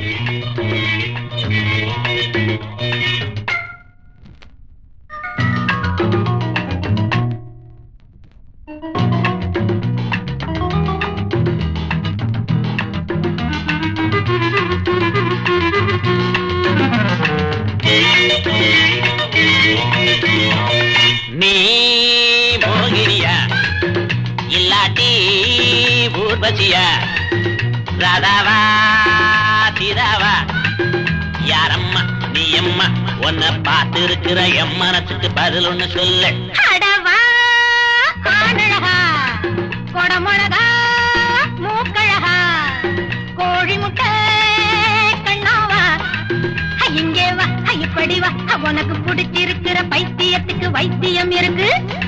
நீ மோகினியா இல்லாட்டி ஊர்வசியா ராதாவா சீதாவா யாரம்மா நீ அம்மா உன்னை பார்த்து இருக்கிற என் மனசுக்கு பதில் ஒண்ணு சொல்லு. அடவா ஆனழகா கொடமுழகா மூக்கழகா கோழி முட்டை கண்ணாவா இங்கே வா இப்படி வா உனக்கு பிடிச்சிருக்கிற பைத்தியத்துக்கு வைத்தியம் இருக்கு.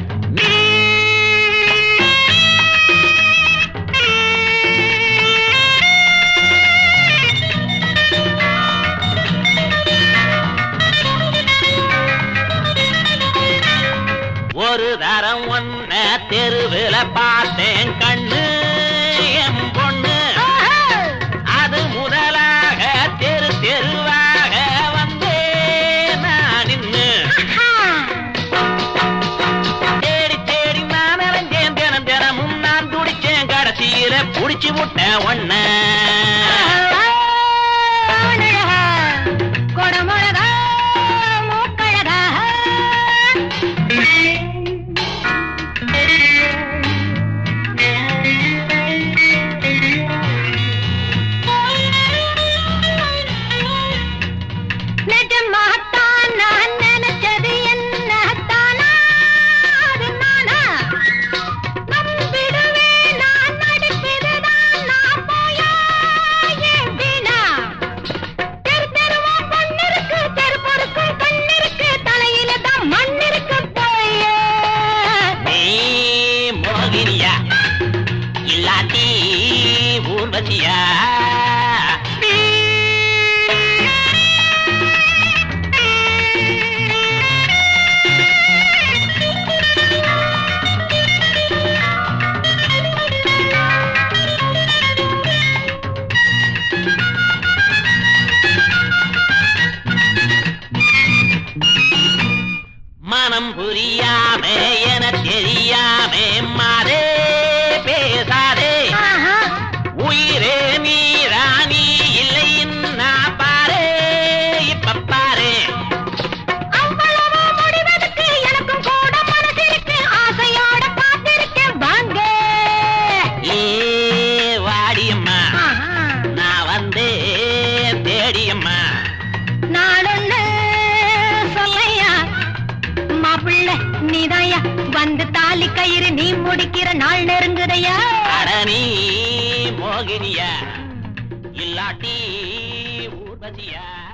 ஒரு தரம் ஒன்ன தெருவில் பார்த்தேன் கண்ணு என் பொண்ணு அது முதலாக தெரு தெருவாக வந்தே நான் நின்னு தேடி தேடி நான் அலைஞ்சேன் தினம் தினமும் நான் துடிச்சேன் கடைசியில புடிச்சு விட்டேன் ஒன்ன கொடமுழகா மூக்கழகா நிஜமாத்தான் நான் நினைச்சது என்னத்தானா அது நானா நம்பிடுவே நான் நடிப்பதுதான் நான் போயா ஏன் வீணா தெரு தெருவா பொண்ணிருக்கு தெரு பொறுக்கும் கண்ணிருக்கு தலையில தான் மண்ணிருக்கு போய நீ மோகினியா இல்லாட்டி ஊர்வசியா மனம் புரியாமே என தெரியாமே மாறே பேசாதே உயிரே நீராணி இல்லை நான் பாரு இப்ப பாரு அவ்வளவா முடிவதற்கு எனக்கும் கூட மனசிருக்கு ஆசையோட காத்திருக்கேன் வாங்க ஏ வாடியம்மா நான் வந்து தேடியம்மா நாளொன்னு சொல்லையா மாப்பிள்ள நீதாயா வந்து தாலி கயிறு நீ முடிக்கிற நாள் நெருங்குதையா. அட நீ மோகினியா இல்லாட்டி ஊர்வசியா